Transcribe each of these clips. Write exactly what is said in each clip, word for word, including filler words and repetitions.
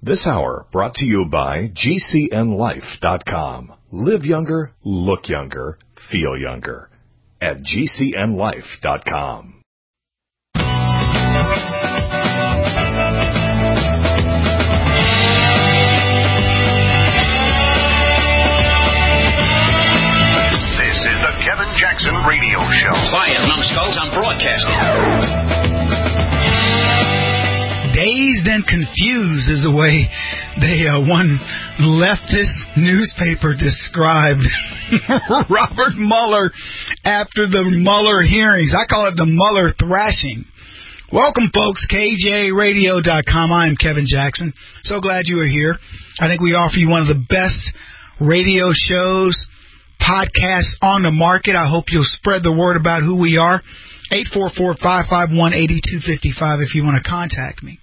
This hour brought to you by G C N life dot com. Live younger, look younger, feel younger at G C N life dot com. This is the Kevin Jackson Radio Show. Quiet, numbskulls, I'm broadcasting. Dazed and confused is the way they uh, one leftist newspaper described Robert Mueller after the Mueller hearings. I call it the Mueller thrashing. Welcome, folks. K J radio dot com. I am Kevin Jackson. So glad you are here. I think we offer you one of the best radio shows, podcasts on the market. I hope you'll spread the word about who we are. eight four four, five five one, eight two five five if you want to contact me.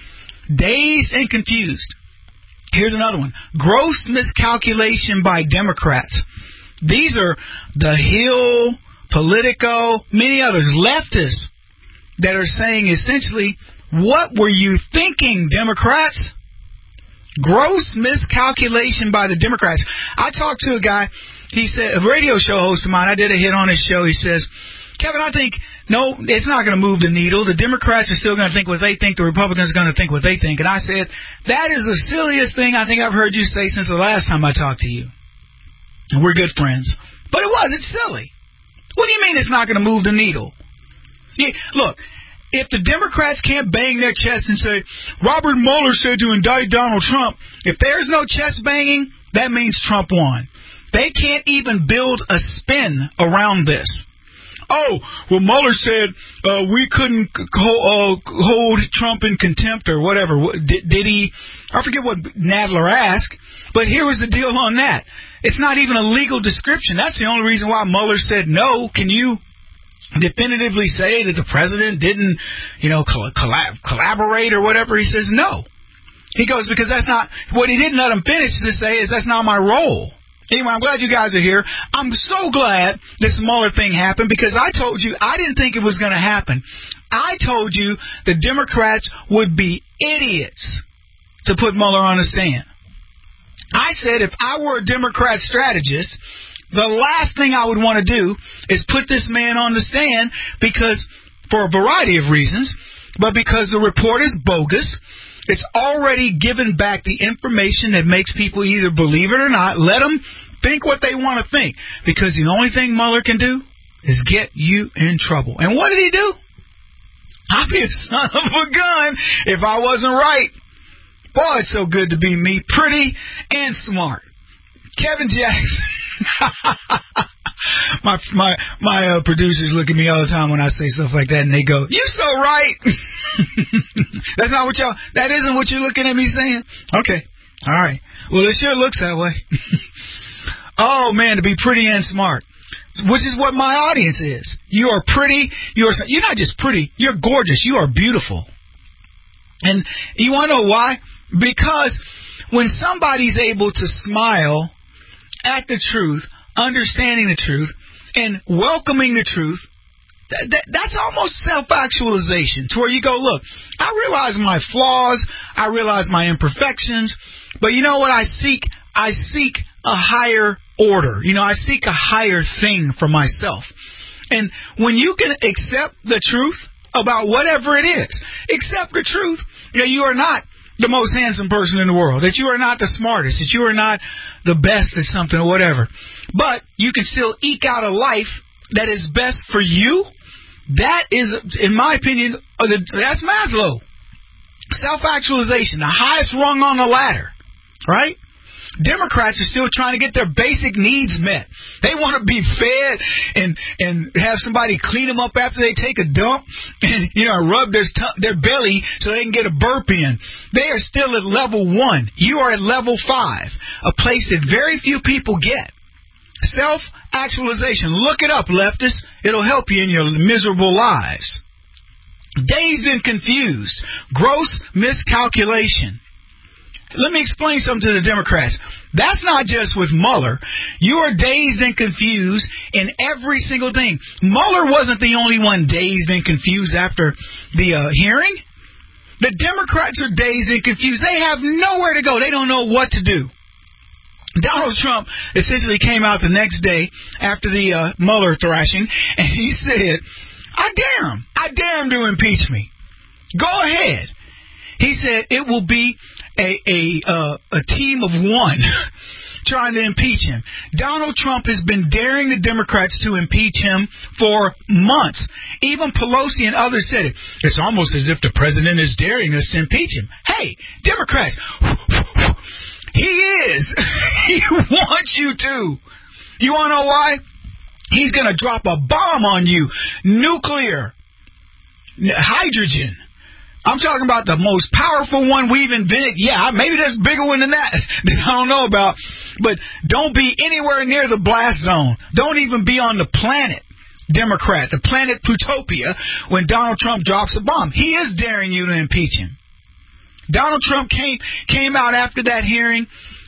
Dazed and confused. Here's another one. Gross miscalculation by Democrats. These are the Hill, Politico, many others, leftists, that are saying essentially, what were you thinking, Democrats? Gross miscalculation by the Democrats. I talked to a guy, he said, a radio show host of mine, I did a hit on his show, he says, Kevin, I think, no, it's not going to move the needle. The Democrats are still going to think what they think. The Republicans are going to think what they think. And I said, that is the silliest thing I think I've heard you say since the last time I talked to you. And we're good friends. But it was. It's silly. What do you mean it's not going to move the needle? Yeah, look, if the Democrats can't bang their chest and say, Robert Mueller said to indict Donald Trump, if there's no chest banging, that means Trump won. They can't even build a spin around this. Oh, well, Mueller said uh, we couldn't uh, hold Trump in contempt or whatever. Did, did he? I forget what Nadler asked, but here was the deal on that. It's not even a legal description. That's the only reason why Mueller said no. Can you definitively say that the president didn't, you know, collab- collaborate or whatever? He says no. He goes, because that's not, what he didn't let him finish to say is that's not my role. Anyway, I'm glad you guys are here. I'm so glad this Mueller thing happened because I told you I didn't think it was going to happen. I told you the Democrats would be idiots to put Mueller on the stand. I said if I were a Democrat strategist, the last thing I would want to do is put this man on the stand because, for a variety of reasons, but because the report is bogus. It's already given back the information that makes people either believe it or not. Let them think what they want to think. Because the only thing Mueller can do is get you in trouble. And what did he do? I'd be a son of a gun if I wasn't right. Boy, it's so good to be me. Pretty and smart. Kevin Jackson. my my my uh, producers look at me all the time when I say stuff like that, and they go, "You so right." That's not what y'all. That isn't what you're looking at me saying. Okay, all right. Well, it sure looks that way. Oh man, to be pretty and smart, which is what my audience is. You are pretty. You are. You're not just pretty. You're gorgeous. You are beautiful. And you want to know why? Because when somebody's able to smile at the truth, understanding the truth, and welcoming the truth, that, that, that's almost self-actualization, to where you go, look, I realize my flaws, I realize my imperfections, but you know what I seek? I seek a higher order. You know, I seek a higher thing for myself. And when you can accept the truth about whatever it is, accept the truth, you know, you are not the most handsome person in the world, that you are not the smartest, that you are not the best at something or whatever, but you can still eke out a life that is best for you. That is, in my opinion, that's Maslow. Self-actualization, the highest rung on the ladder, right? Democrats are still trying to get their basic needs met. They want to be fed and and have somebody clean them up after they take a dump and, you know, rub their, t- their belly so they can get a burp in. They are still at level one. You are at level five, a place that very few people get. Self-actualization. Look it up, leftists. It'll help you in your miserable lives. Dazed and confused. Gross miscalculation. Let me explain something to the Democrats. That's not just with Mueller. You are dazed and confused in every single thing. Mueller wasn't the only one dazed and confused after the uh, hearing. The Democrats are dazed and confused. They have nowhere to go. They don't know what to do. Donald Trump essentially came out the next day after the uh, Mueller thrashing, and he said, I dare him. I dare him to impeach me. Go ahead. He said it will be a a, uh, a team of one trying to impeach him. Donald Trump has been daring the Democrats to impeach him for months. Even Pelosi and others said it. It's almost as if the president is daring us to impeach him. Hey, Democrats, he is. He wants you to. You want to know why? He's going to drop a bomb on you. Nuclear. Hydrogen. I'm talking about the most powerful one we've invented. Yeah, maybe there's a bigger one than that that I don't know about. But don't be anywhere near the blast zone. Don't even be on the planet, Democrat, the planet Plutopia, when Donald Trump drops a bomb. He is daring you to impeach him. Donald Trump came came out after that hearing.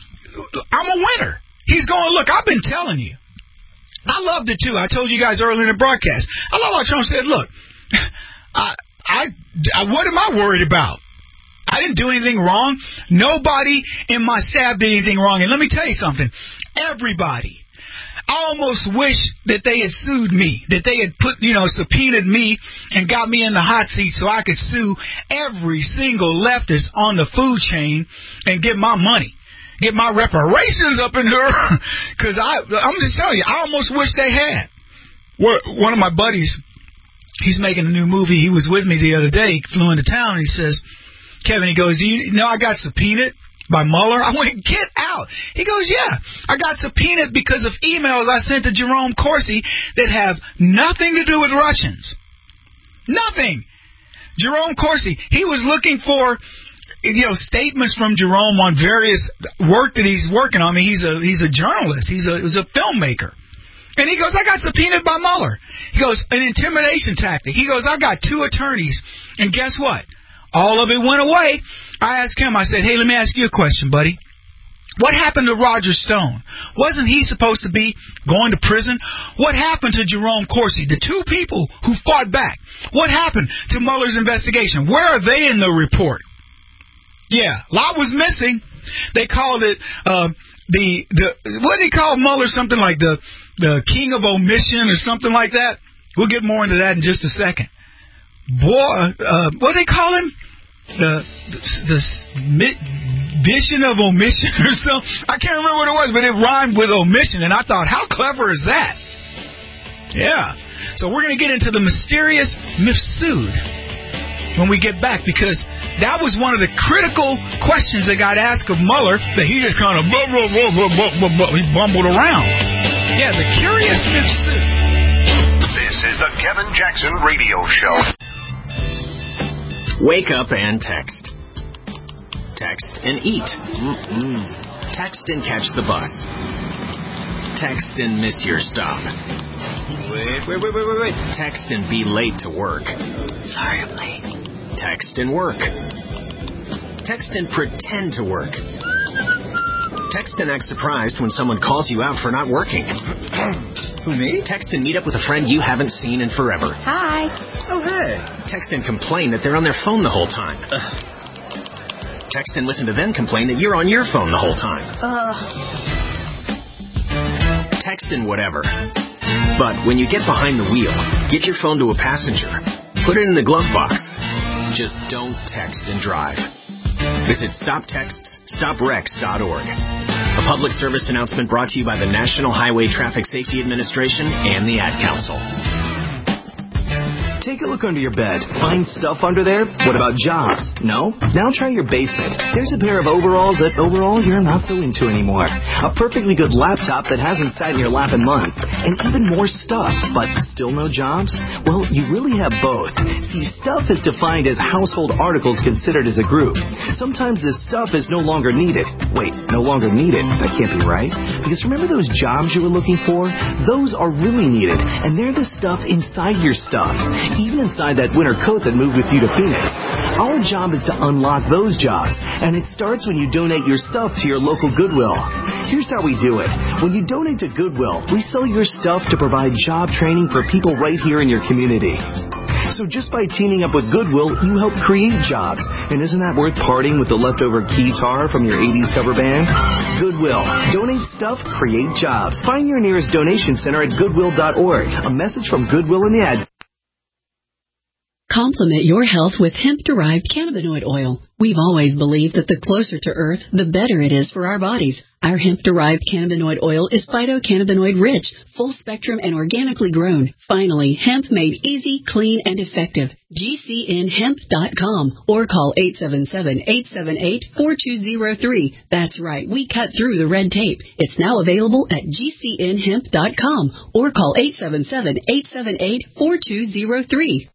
I'm a winner. He's going, look, I've been telling you. I loved it, too. I told you guys earlier in the broadcast. I love how Trump said, look, I... I, I, what am I worried about? I didn't do anything wrong. Nobody in my staff did anything wrong. And let me tell you something. Everybody. I almost wish that they had sued me, that they had put, you know, subpoenaed me and got me in the hot seat so I could sue every single leftist on the food chain and get my money, get my reparations up in here. Because I'm just telling you, I almost wish they had. One of my buddies, he's making a new movie. He was with me the other day. He flew into town. And he says, Kevin, he goes, do you know I got subpoenaed by Mueller? I went, get out. He goes, yeah, I got subpoenaed because of emails I sent to Jerome Corsi that have nothing to do with Russians. Nothing. Jerome Corsi, he was looking for, you know, statements from Jerome on various work that he's working on. I mean, he's a he's a journalist. He's a he's a filmmaker. And he goes, I got subpoenaed by Mueller. He goes, an intimidation tactic. He goes, I got two attorneys. And guess what? All of it went away. I asked him, I said, hey, let me ask you a question, buddy. What happened to Roger Stone? Wasn't he supposed to be going to prison? What happened to Jerome Corsi, the two people who fought back? What happened to Mueller's investigation? Where are they in the report? Yeah, a lot was missing. They called it, uh, the, the, what did he call Mueller? Something like the, the king of omission or something like that. We'll get more into that in just a second. Boy, uh, what do they call him? The, the, the vision of omission or something. I can't remember what it was, but it rhymed with omission, and I thought, how clever is that? Yeah. So we're going to get into the mysterious Mifsud when we get back, because that was one of the critical questions that got asked of Mueller that he just kind of blah, blah, blah, blah, blah, blah, blah, he bumbled around. Yeah, the curious Mifsud. This is the Kevin Jackson Radio Show. Wake up and text. Text and eat. Mm-mm. Text and catch the bus. Text and miss your stop. Wait, wait, wait, wait, wait, wait. Text and be late to work. Sorry, I'm late. Text and work. Text and pretend to work. Text and act surprised when someone calls you out for not working. Who, me? Text and meet up with a friend you haven't seen in forever. Hi. Oh, hey. Text and complain that they're on their phone the whole time. Ugh. Text and listen to them complain that you're on your phone the whole time. Ugh. Text and whatever. But when you get behind the wheel, give your phone to a passenger. Put it in the glove box. Just don't text and drive. Visit stop texts stop wrecks dot org. A public service announcement brought to you by the National Highway Traffic Safety Administration and the Ad Council. Take a look under your bed. Find stuff under there? What about jobs? No? Now try your basement. There's a pair of overalls that overall you're not so into anymore. A perfectly good laptop that hasn't sat in your lap in months. And even more stuff, but still no jobs? Well, you really have both. See, stuff is defined as household articles considered as a group. Sometimes this stuff is no longer needed. Wait, no longer needed? That can't be right. Because remember those jobs you were looking for? Those are really needed, and they're the stuff inside your stuff. Even inside that winter coat that moved with you to Phoenix. Our job is to unlock those jobs, and it starts when you donate your stuff to your local Goodwill. Here's how we do it. When you donate to Goodwill, we sell your stuff to provide job training for people right here in your community. So just by teaming up with Goodwill, you help create jobs. And isn't that worth parting with the leftover guitar from your eighties cover band? Goodwill. Donate stuff, create jobs. Find your nearest donation center at goodwill dot org. A message from Goodwill in the ad. Complement your health with hemp-derived cannabinoid oil. We've always believed that the closer to Earth, the better it is for our bodies. Our hemp-derived cannabinoid oil is phytocannabinoid rich, full spectrum, and organically grown. Finally, hemp made easy, clean, and effective. G C N hemp dot com or call eight seven seven, eight seven eight, four two zero three. That's right, we cut through the red tape. It's now available at G C N hemp dot com or call eight seven seven, eight seven eight, four two zero three.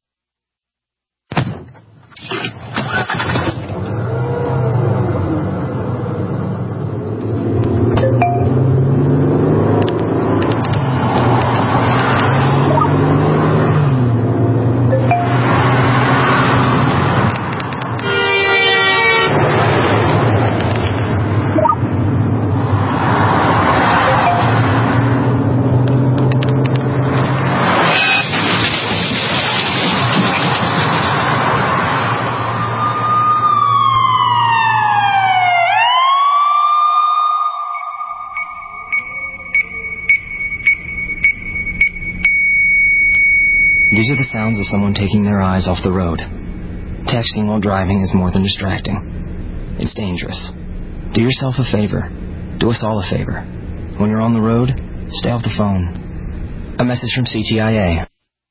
These are the sounds of someone taking their eyes off the road. Texting while driving is more than distracting. It's dangerous. Do yourself a favor. Do us all a favor. When you're on the road, stay off the phone. A message from C T I A.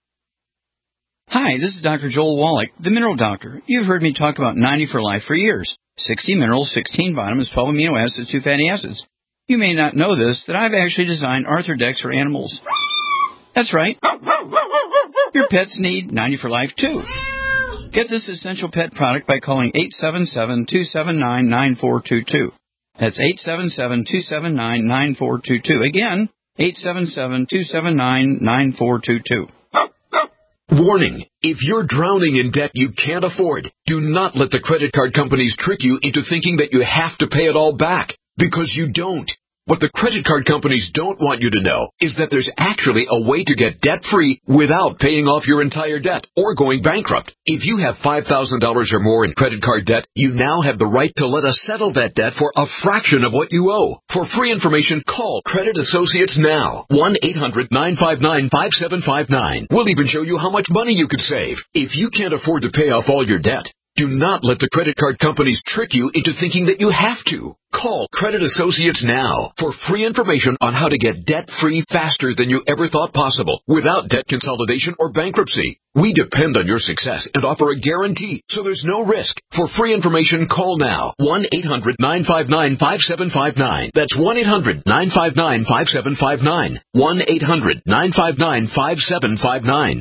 Hi, this is Doctor Joel Wallach, the Mineral Doctor. You've heard me talk about ninety for Life for years. sixty minerals, sixteen vitamins, twelve amino acids, two fatty acids. You may not know this, that I've actually designed Arthrodex for animals. That's right. Your pets need ninety for Life, too. Get this essential pet product by calling eight seven seven, two seven nine, nine four two two. That's eight seven seven, two seven nine, nine four two two. Again, eight seven seven, two seven nine, nine four two two. Warning, if you're drowning in debt you can't afford, do not let the credit card companies trick you into thinking that you have to pay it all back, because you don't. What the credit card companies don't want you to know is that there's actually a way to get debt-free without paying off your entire debt or going bankrupt. If you have five thousand dollars or more in credit card debt, you now have the right to let us settle that debt for a fraction of what you owe. For free information, call Credit Associates now. one eight hundred, nine five nine, five seven five nine. We'll even show you how much money you could save. If you can't afford to pay off all your debt, do not let the credit card companies trick you into thinking that you have to. Call Credit Associates now for free information on how to get debt-free faster than you ever thought possible without debt consolidation or bankruptcy. We depend on your success and offer a guarantee, so there's no risk. For free information, call now. one eight hundred, nine five nine, five seven five nine. That's one eight hundred, nine five nine, five seven five nine. one eight hundred, nine five nine, five seven five nine.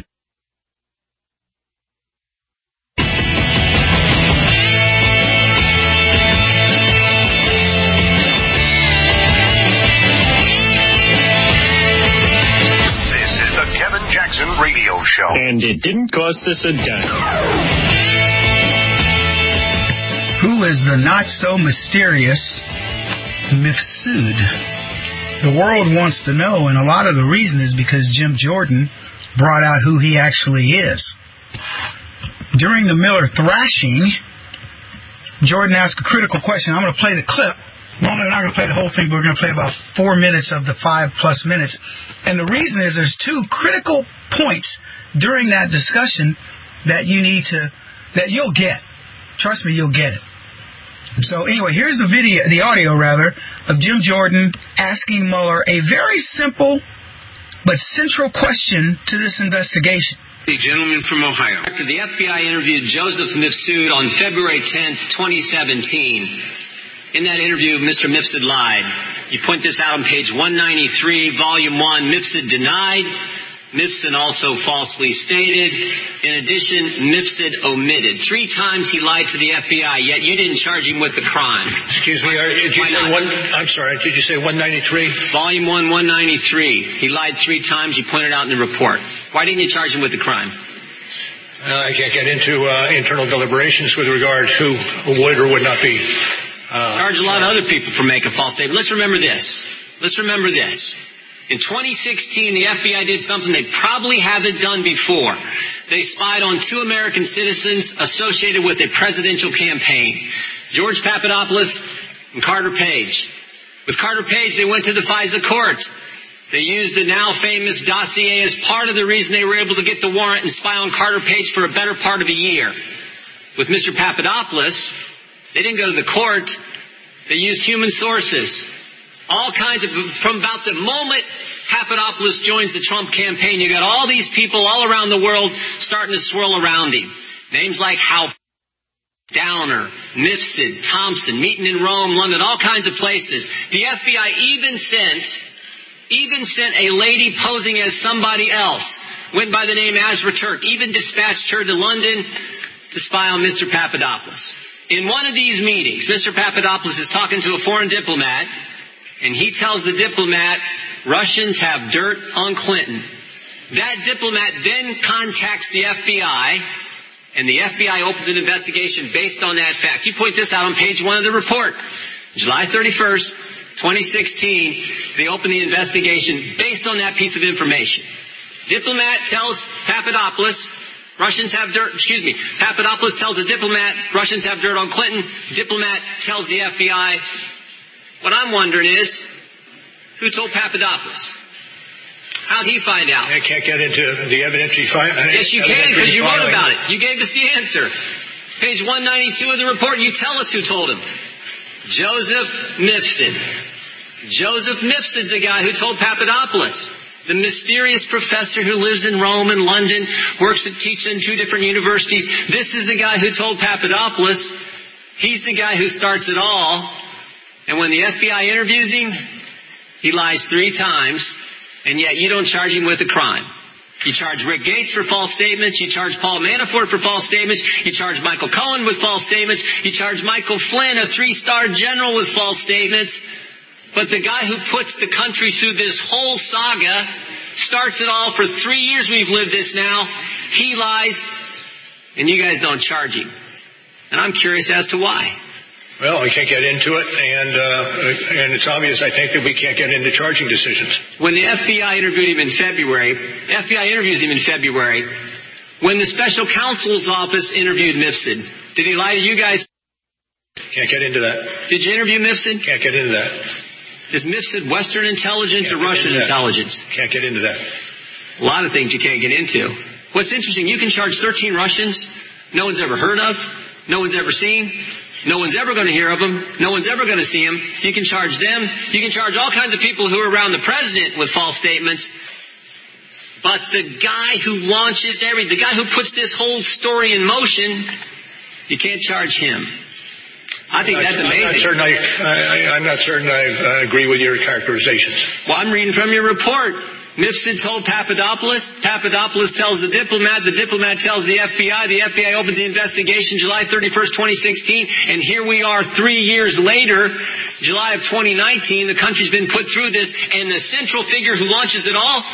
Jackson Radio Show. And it didn't cost us a dime. Who is the not-so-mysterious Mifsud? The world wants to know, and a lot of the reason is because Jim Jordan brought out who he actually is. During the Miller thrashing, Jordan asked a critical question. I'm going to play the clip. Normally, we're not going to play the whole thing, but we're going to play about four minutes of the five-plus minutes. And the reason is there's two critical points during that discussion that you need to, that you'll get. Trust me, you'll get it. So anyway, here's the video, the audio rather, of Jim Jordan asking Mueller a very simple but central question to this investigation. The gentleman from Ohio. After the F B I interviewed Joseph Mifsud on February tenth, twenty seventeen. In that interview, Mister Mifsud lied. You point this out on page one ninety-three, volume one. Mifsud denied. Mifsud also falsely stated. In addition, Mifsud omitted. Three times he lied to the F B I, yet you didn't charge him with the crime. Excuse me, are, did you say one, I'm sorry, did you say one ninety-three? Volume one, one ninety-three. He lied three times. You pointed out in the report. Why didn't you charge him with the crime? Uh, I can't get into uh, internal deliberations with regard to who would or would not be. Uh, Charge a lot of other people for making false statements. Let's remember this. Let's remember this. In twenty sixteen, the F B I did something they probably haven't done before. they spied on two American citizens associated with a presidential campaign, George Papadopoulos and Carter Page. With Carter Page, they went to the FISA court. They used the now famous dossier as part of the reason they were able to get the warrant and spy on Carter Page for a better part of a year. With Mister Papadopoulos, they didn't go to the court. They used human sources. All kinds of, from about the moment Papadopoulos joins the Trump campaign, you got all these people all around the world starting to swirl around him. Names like Hal Downer, Mifsud, Thompson, meeting in Rome, London, all kinds of places. The F B I even sent, even sent a lady posing as somebody else, went by the name Azra Turk, even dispatched her to London to spy on Mister Papadopoulos. In one of these meetings, Mister Papadopoulos is talking to a foreign diplomat, and he tells the diplomat, Russians have dirt on Clinton. That diplomat then contacts the F B I, and the F B I opens an investigation based on that fact. You point this out on page one of the report. July thirty-first, twenty sixteen, they open the investigation based on that piece of information. Diplomat tells Papadopoulos, Russians have dirt, excuse me, Papadopoulos tells the diplomat, Russians have dirt on Clinton. Diplomat tells the F B I. What I'm wondering is, who told Papadopoulos? How'd he find out? I can't get into the evidentiary file. Yes, you can, because you wrote about it. You gave us the answer. Page one ninety-two of the report, you tell us who told him. Joseph Mifsud. Joseph Mifsud's the guy who told Papadopoulos. The mysterious professor who lives in Rome and London, works at teaching in two different universities. This is the guy who told Papadopoulos. He's the guy who starts it all. And when the F B I interviews him, he lies three times, and yet you don't charge him with a crime. You charge Rick Gates for false statements. You charge Paul Manafort for false statements. You charge Michael Cohen with false statements. You charge Michael Flynn, a three-star general, with false statements. But the guy who puts the country through this whole saga, starts it all for three years we've lived this now, he lies, and you guys don't charge him. And I'm curious as to why. Well, we can't get into it, and uh, and it's obvious, I think, that we can't get into charging decisions. When the F B I interviewed him in February, F B I interviews him in February, when the special counsel's office interviewed Mifsud, did he lie to you guys? Can't get into that. Did you interview Mifsud? Can't get into that. Is Mifsud Western intelligence can't or Russian intelligence? Can't get into that. A lot of things you can't get into. What's interesting, you can charge thirteen Russians no one's ever heard of, no one's ever seen. No one's ever going to hear of them. No one's ever going to see them. You can charge them. You can charge all kinds of people who are around the president with false statements. But the guy who launches everything, the guy who puts this whole story in motion, you can't charge him. I think that's amazing. I'm not certain I, I, I'm not certain I uh, agree with your characterizations. Well, I'm reading from your report. Mifsud told Papadopoulos. Papadopoulos tells the diplomat. The diplomat tells the F B I. The F B I opens the investigation July thirty-first, twenty sixteen. And here we are three years later, July of twenty nineteen. The country's been put through this. And the central figure who launches it all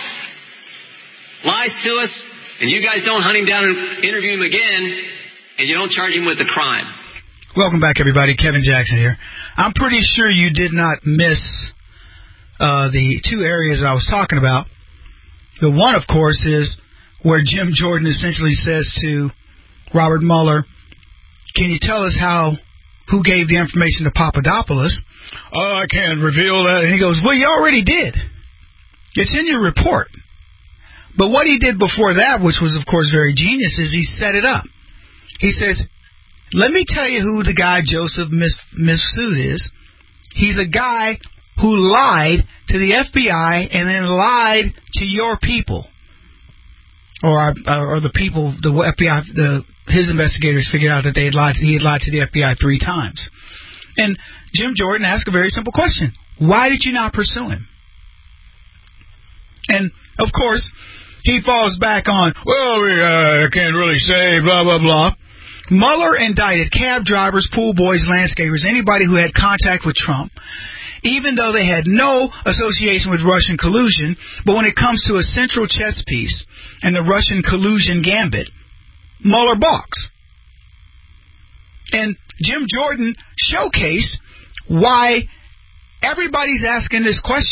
lies to us. And you guys don't hunt him down and interview him again. And you don't charge him with a crime. Welcome back, everybody. Kevin Jackson here. I'm pretty sure you did not miss uh, the two areas I was talking about. The one, of course, is where Jim Jordan essentially says to Robert Mueller, can you tell us how, who gave the information to Papadopoulos? Oh, I can't reveal that. And he goes, well, you already did. It's in your report. But what he did before that, which was, of course, very genius, is he set it up. He says, let me tell you who the guy Joseph Mifsud is. He's a guy who lied to the F B I and then lied to your people, or or the people, the F B I, the his investigators figured out that they had lied. To, he had lied to the F B I three times. And Jim Jordan asked a very simple question: why did you not pursue him? And of course, he falls back on, well, we uh, can't really say, blah blah blah. Mueller indicted cab drivers, pool boys, landscapers, anybody who had contact with Trump, even though they had no association with Russian collusion. But when it comes to a central chess piece and the Russian collusion gambit, Mueller balks. And Jim Jordan showcased why everybody's asking this question.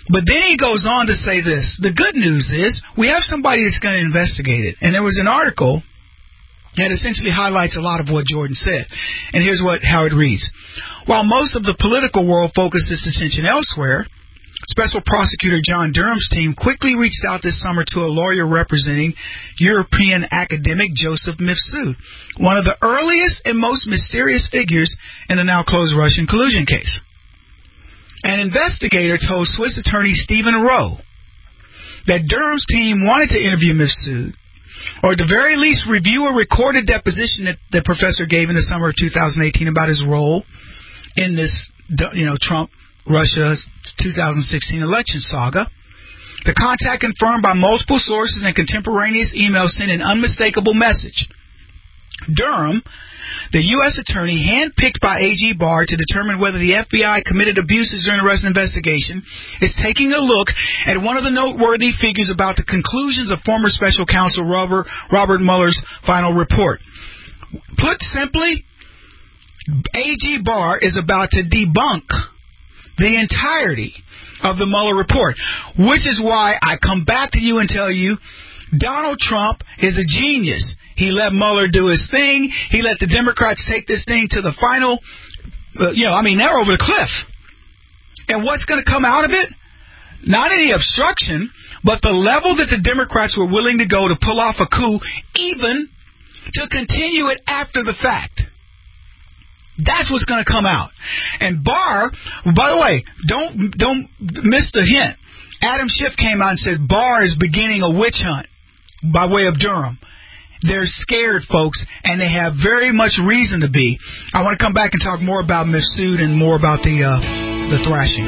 But then he goes on to say this. The good news is we have somebody that's going to investigate it. And there was an article that essentially highlights a lot of what Jordan said. And here's what how it reads. While most of the political world focused its attention elsewhere, Special Prosecutor John Durham's team quickly reached out this summer to a lawyer representing European academic Joseph Mifsud, one of the earliest and most mysterious figures in the now-closed Russian collusion case. An investigator told Swiss attorney Stephen Rowe that Durham's team wanted to interview Mifsud, or at the very least review a recorded deposition that the professor gave in the summer of two thousand eighteen about his role in this, you know, Trump-Russia two thousand sixteen election saga. The contact, confirmed by multiple sources and contemporaneous emails, sent an unmistakable message. Durham, the U S attorney handpicked by A G Barr to determine whether the F B I committed abuses during the Russian investigation, is taking a look at one of the noteworthy figures about the conclusions of former special counsel Robert, Robert Mueller's final report. Put simply, A G Barr is about to debunk the entirety of the Mueller report, which is why I come back to you and tell you Donald Trump is a genius. He let Mueller do his thing. He let the Democrats take this thing to the final, uh, you know, I mean, they're over the cliff. And what's going to come out of it? Not any obstruction, but the level that the Democrats were willing to go to pull off a coup, even to continue it after the fact. That's what's going to come out. And Barr, by the way, don't don't miss the hint. Adam Schiff came out and said Barr is beginning a witch hunt by way of Durham. They're scared, folks, and they have very much reason to be. I want to come back and talk more about Mifsud and more about the uh, the thrashing.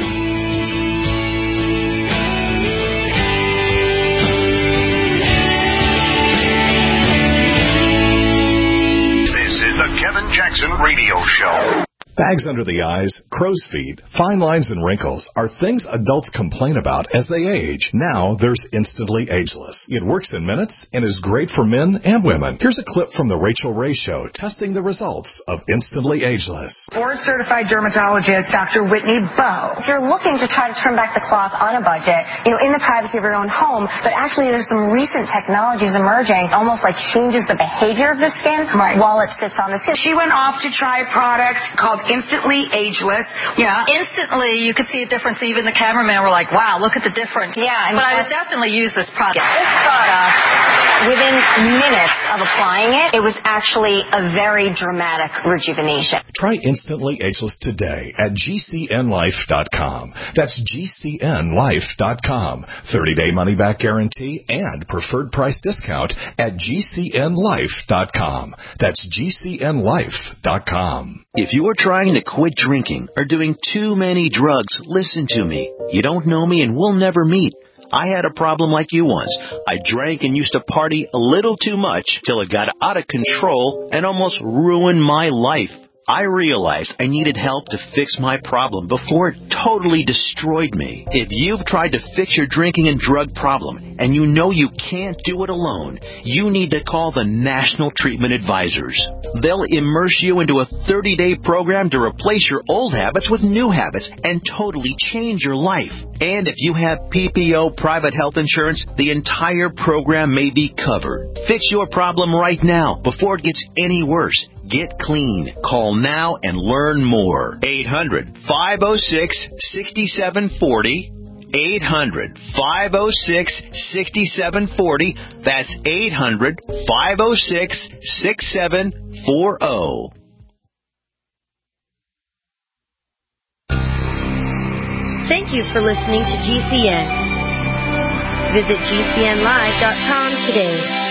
This is the Kevin Jackson Radio Show. Bags under the eyes, crow's feet, fine lines and wrinkles are things adults complain about as they age. Now there's Instantly Ageless. It works in minutes and is great for men and women. Here's a clip from The Rachel Ray Show testing the results of Instantly Ageless. Board-certified dermatologist Doctor Whitney Bowe. If you're looking to try to trim back the cloth on a budget, you know, in the privacy of your own home, but actually there's some recent technologies emerging, almost like changes the behavior of the skin right. while it sits on the skin. She went off to try a product called Instantly Ageless. Yeah, instantly you could see a difference. Even the cameraman were like, wow, look at the difference. Yeah. And but I would definitely use this product. This product, within minutes of applying it, it was actually a very dramatic rejuvenation. Try Instantly Ageless today at G C N life dot com. That's G C N life dot com. thirty-day money-back guarantee and preferred price discount at G C N life dot com. That's G C N life dot com. If you are trying to quit drinking or doing too many drugs, listen to me. You don't know me and we'll never meet. I had a problem like you once. I drank and used to party a little too much till it got out of control and almost ruined my life. I realized I needed help to fix my problem before it totally destroyed me. If you've tried to fix your drinking and drug problem and you know you can't do it alone, you need to call the National Treatment Advisors. They'll immerse you into a thirty-day program to replace your old habits with new habits and totally change your life. And if you have P P O private health insurance, the entire program may be covered. Fix your problem right now before it gets any worse. Get clean. Call now and learn more. eight hundred, five oh six, six seven four oh. eight hundred, five oh six, six seven four oh. That's eight hundred, five oh six, six seven four oh. Thank you for listening to G C N. Visit G C N live dot com today.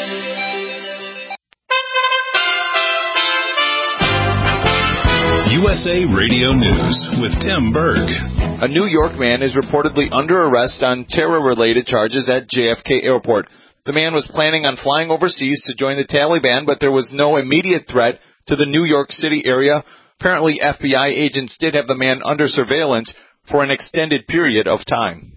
U S A Radio News with Tim Berg. A New York man is reportedly under arrest on terror-related charges at J F K Airport. The man was planning on flying overseas to join the Taliban, but there was no immediate threat to the New York City area. Apparently, F B I agents did have the man under surveillance for an extended period of time.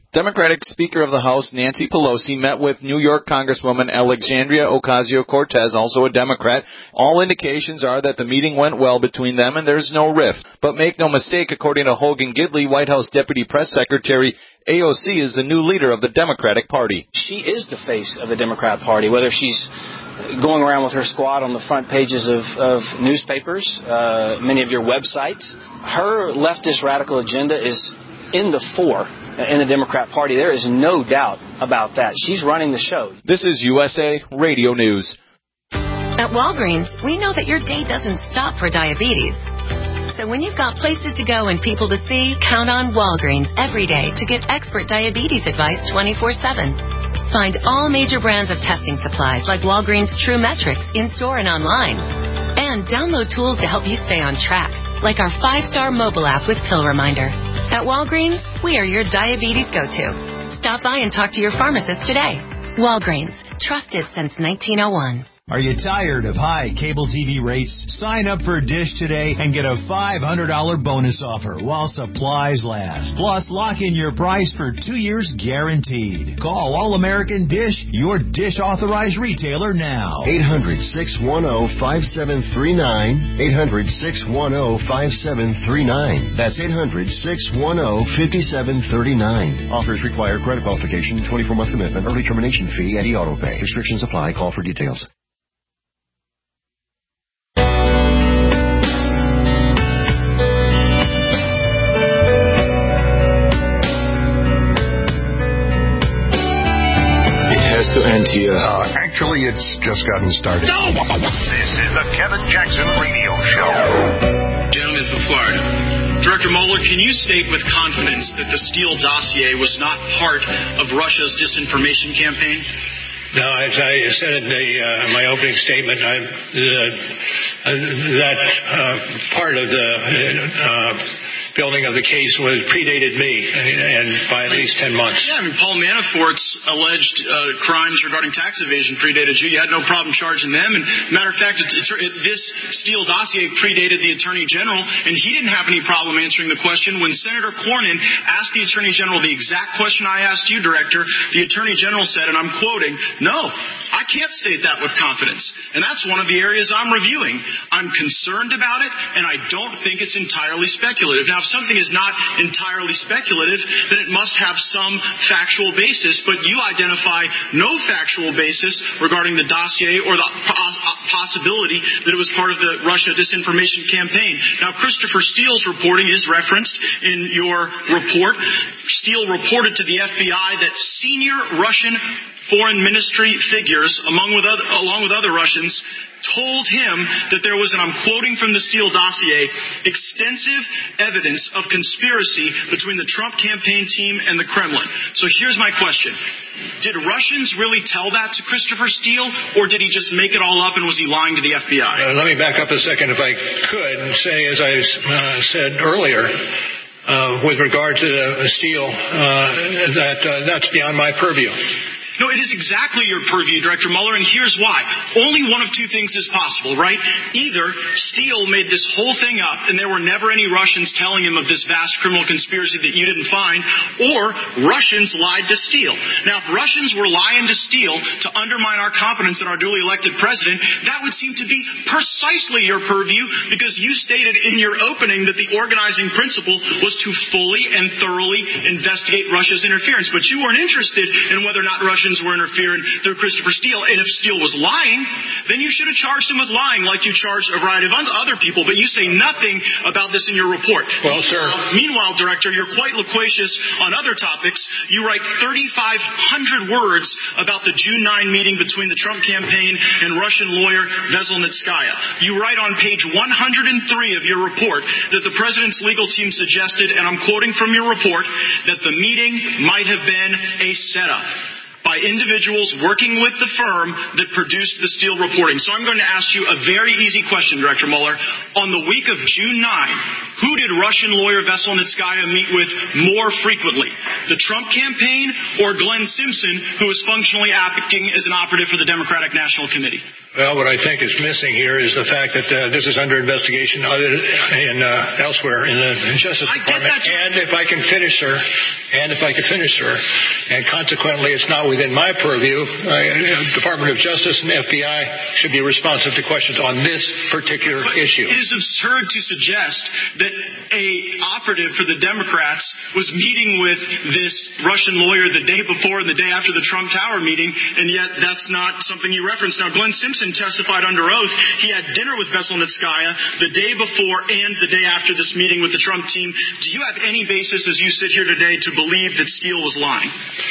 Democratic Speaker of the House Nancy Pelosi met with New York Congresswoman Alexandria Ocasio-Cortez, also a Democrat. All indications are that the meeting went well between them and there's no rift. But make no mistake, according to Hogan Gidley, White House Deputy Press Secretary, A O C is the new leader of the Democratic Party. She is the face of the Democrat Party, whether she's going around with her squad on the front pages of, of newspapers, uh, many of your websites. Her leftist radical agenda is in the fore in the Democrat Party. There is no doubt about that. She's running the show. This is U S A Radio News. At Walgreens, we know that your day doesn't stop for diabetes. So when you've got places to go and people to see, count on Walgreens every day to get expert diabetes advice twenty-four seven. Find all major brands of testing supplies like Walgreens True Metrics in-store and online. And download tools to help you stay on track, like our five-star mobile app with pill reminder. At Walgreens, we are your diabetes go-to. Stop by and talk to your pharmacist today. Walgreens, trusted since nineteen oh one. Are you tired of high cable T V rates? Sign up for Dish today and get a five hundred dollars bonus offer while supplies last. Plus, lock in your price for two years guaranteed. Call All-American Dish, your Dish authorized retailer now. eight hundred, six one zero, five seven three nine. eight hundred, six one zero, five seven three nine. That's eight hundred, six one zero, five seven three nine. Offers require credit qualification, twenty-four month commitment, early termination fee, and e-auto pay. Restrictions apply. Call for details. Has to end here. Uh, actually, it's just gotten started. No! This is the Kevin Jackson Radio Show. Gentleman from Florida. Director Mueller, can you state with confidence that the Steele dossier was not part of Russia's disinformation campaign? No, as I said in the, uh, my opening statement, I, uh, that uh, part of the uh, building of the case was predated me, and by at least ten months. Yeah, I mean, Paul Manafort's alleged uh, crimes regarding tax evasion predated you. You had no problem charging them. And matter of fact, it's, it's, it, this Steele dossier predated the Attorney General, and he didn't have any problem answering the question. When Senator Cornyn asked the Attorney General the exact question I asked you, Director, the Attorney General said, and I'm quoting, "No, I can't state that with confidence." And that's one of the areas I'm reviewing. I'm concerned about it, and I don't think it's entirely speculative. Now, if something is not entirely speculative, then it must have some factual basis, but you identify no factual basis regarding the dossier or the possibility that it was part of the Russia disinformation campaign. Now, Christopher Steele's reporting is referenced in your report. Steele reported to the F B I that senior Russian foreign ministry figures, among with other, along with other Russians, told him that there was, and I'm quoting from the Steele dossier, extensive evidence of conspiracy between the Trump campaign team and the Kremlin. So here's my question. Did Russians really tell that to Christopher Steele, or did he just make it all up and was he lying to the F B I? Uh, let me back up a second if I could and say, as I uh, said earlier, uh, with regard to the Steele, uh, that uh, that's beyond my purview. No, it is exactly your purview, Director Mueller, and here's why. Only one of two things is possible, right? Either Steele made this whole thing up and there were never any Russians telling him of this vast criminal conspiracy that you didn't find, or Russians lied to Steele. Now, if Russians were lying to Steele to undermine our confidence in our duly elected president, that would seem to be precisely your purview, because you stated in your opening that the organizing principle was to fully and thoroughly investigate Russia's interference. But you weren't interested in whether or not Russia were interfering through Christopher Steele. And if Steele was lying, then you should have charged him with lying like you charged a variety of other people. But you say nothing about this in your report. Well, sir. Uh, meanwhile, Director, you're quite loquacious on other topics. You write thirty-five hundred words about the June ninth meeting between the Trump campaign and Russian lawyer Veselnitskaya. You write on page one hundred three of your report that the president's legal team suggested, and I'm quoting from your report, that the meeting might have been a setup by individuals working with the firm that produced the Steele reporting. So I'm going to ask you a very easy question, Director Mueller. On the week of June ninth, who did Russian lawyer Veselnitskaya meet with more frequently? The Trump campaign or Glenn Simpson, who was functionally acting as an operative for the Democratic National Committee? Well, what I think is missing here is the fact that uh, this is under investigation other in uh, elsewhere in the Justice Department. And if I can finish, sir, and if I can finish, sir, and consequently, it's not within my purview. Uh, Department of Justice and F B I should be responsive to questions on this particular but issue. It is absurd to suggest that a operative for the Democrats was meeting with this Russian lawyer the day before and the day after the Trump Tower meeting, and yet that's not something you referenced. Now, Glenn Simpson testified under oath he had dinner with Veselnitskaya the day before and the day after this meeting with the Trump team. Do you have any basis, as you sit here today, to believe that Steele was lying?